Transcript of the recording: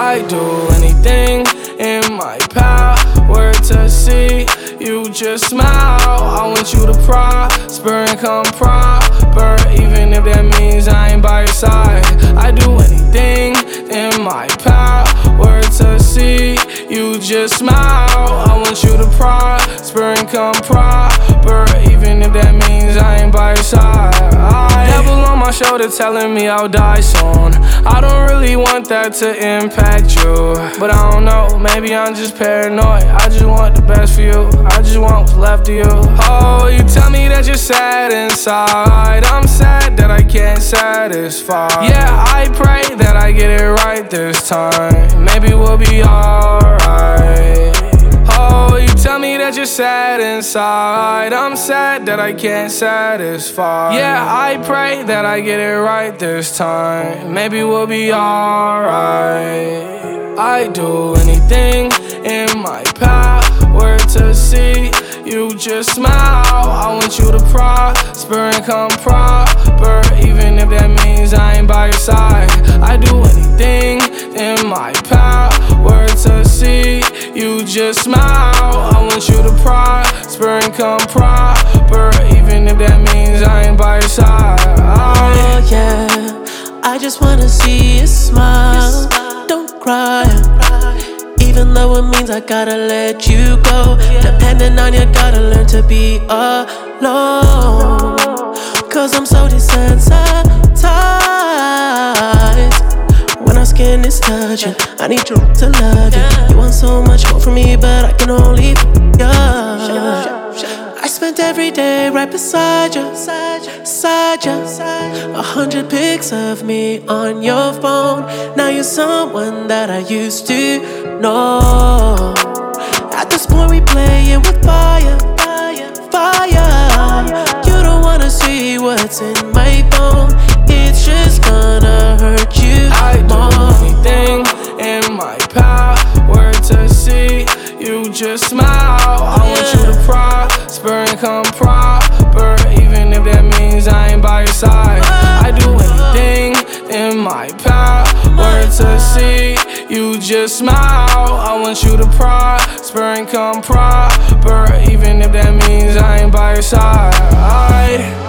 I do anything in my power to see you just smile. I want you to prosper and come proper, even if that means I ain't by your side. I do anything in my power to see you just smile. I want you to prosper and come proper, even if that means I ain't by your side. Devil on my shoulder telling me I'll die soon. I don't really want that to impact you, but I don't know, maybe I'm just paranoid. I just want the best for you, I just want what's left of you. Oh, you tell me that you're sad inside. I'm sad that I can't satisfy. Yeah, I pray that I get it right this time. Maybe we'll be alright. Oh, you tell me that you're sad inside. I'm sad that I can't satisfy. Yeah, I pray that I get it right this time. Maybe we'll be alright. I do anything in my power to see you just smile. I want you to prosper and come proper, even if that means I ain't by your side. I do anything in my power to see you just smile. I want you to prosper and come proper, even if that means I ain't by your side. Oh yeah, I just wanna see you smile. Don't cry, even though it means I gotta let you go. Depending on you, gotta learn to be alone. Cause I'm so desensitized when our skin is touching. I need you to love you. You want so much more from me, but I can only you. I spent every day right beside you, 100 pics of me on your phone. Now you're someone that I used to know. At this point we playing with fire. You don't wanna see what's in my phone. It's just gonna hurt you more. I do anything in my power to see you just smile. I want you to prosper and come proper, even if that means I ain't by your side. I do anything in my power to see you just smile. I want you to prosper and come proper, even if that means I ain't by your side.